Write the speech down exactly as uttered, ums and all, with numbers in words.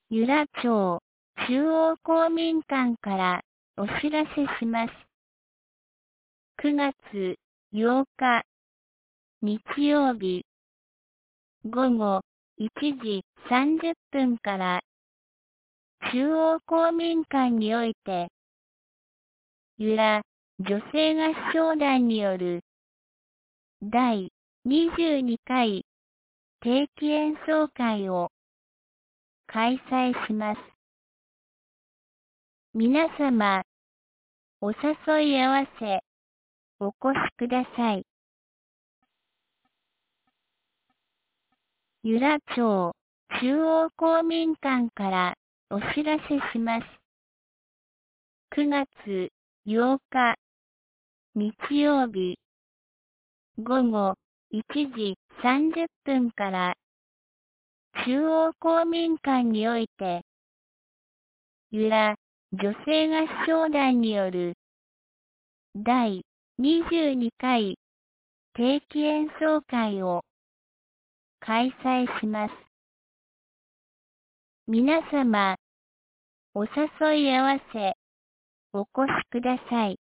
由良町中央公民館からお知らせします。くがつようか日曜日ごごいちじさんじゅっぷんから中央公民館において由良女性合唱団によるだいにじゅうにかい定期演奏会を開催します。皆様、お誘い合わせ、お越しください。由良町中央公民館からお知らせします。くがつようか日曜日ごごいちじさんじゅっぷんから中央公民館において由良女性合唱団によるだいにじゅうにかい定期演奏会を開催します。皆様、お誘い合わせ、お越しください。